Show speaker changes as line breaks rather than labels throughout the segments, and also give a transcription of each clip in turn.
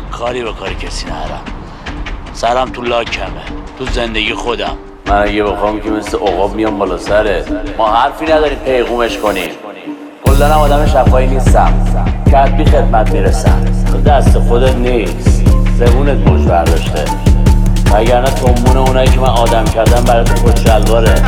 کاری به کاری کسی ندارم. سرم تو لاکمه، تو زندگی خودم. من اگه بخوام که مثل عقاب میام بالا سرت. ما حرفی نداریم پیغومش کنیم. کلا هم آدم شفایی نیستم، کتبی خدمت میرسم. تو دست خودت نیست، زبونت موج برداشته، وگرنه تنبون اونایی که من آدم کردم برای تو کت شلواره.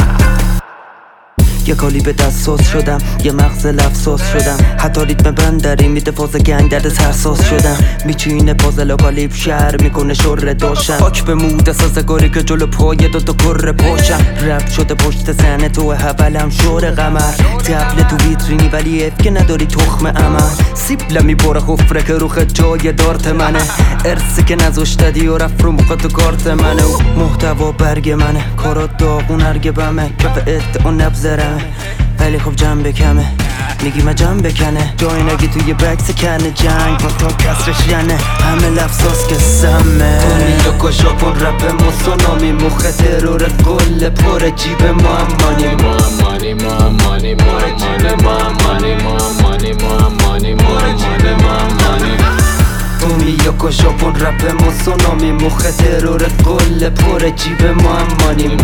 یه کالی به دستاس شدم، یه مغز لفظاس شدم، حتی ریتم بندری میده فاز گنگ درد سرساز شدم. میچینه پازل و کالیب شهر میکنه شر داشتم، خاک به مود سازگاری که جلو پای دوتا کره پاشم. رب شده پشت سنه تو حولم شور قمر، تبل تو ویترینی ولی اف که نداری تخم عمل. سیب لمی باره خفره که رو خد جای دارت منه، ارسی که نذاشتدی و رفت رو مخواد تو کارت منه. محتوا برگ منه، کارات داغون هرگه بمه، کف ات اون نبذرم ولی خب جنبه کمه. میگی من جنبه کنه جای نگی توی بکس کنه، جنگ با تا کسرش ینه، همه لفظاست که سمه. تونی و ژاپن رپ موسونامی، مخ ترور قله پر جیب مامانی. تومی و ژاپن رپ موسونامی، مخ ترور قله پر جیب مامانی.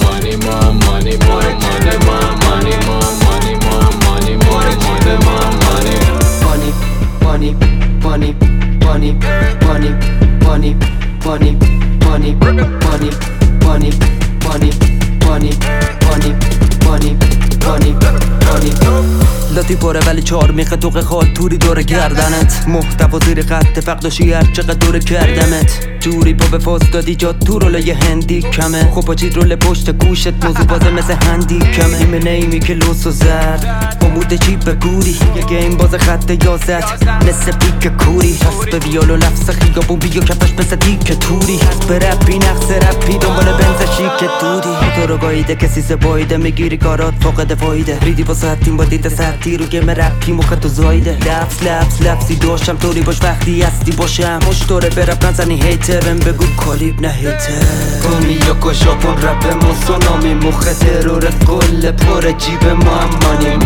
لاتی پاره ولی چار میخه توق خال توری دور گردنت، محتوا زیر خط فقداشی هر چقدر دور کردمت. جوری با به فاز دادی جا تو رول یه هندی کمه، خب با چید رول پشت گوشت موضوع بازه مثل هندی کمه. نیمه نیمی که لوس و زرد با مود چیپ گوری، یه گیم باز خط یازد مثل پیک کوری. هست به ویال و لفظ خیابون بیا کفش مثل دیک توری، هست به رپی نقص رپی دنبال بنز شیک دودی. تو رو گاییده کسی سبایده میگیری کارات فاقد فایده، ریدی با ساعتیم با دیده سرتی رو گم رپی مخ تو زایده. لفظی داشتم طوری باش وقتی هستی باشم، مشتوره برپ نزنی هیترم بگو کالیب نه هیتر. تومی و ژاپن رپ موسونامی، مخ ترور قله پر جیب مامانی.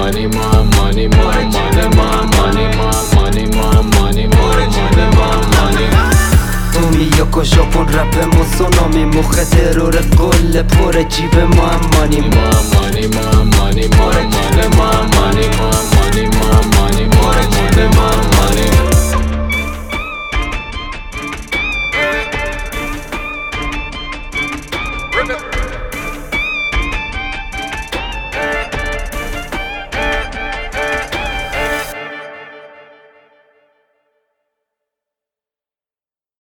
تومی و ژاپن رپ موسونامی، مخ ترور قله پر جیب مامانی.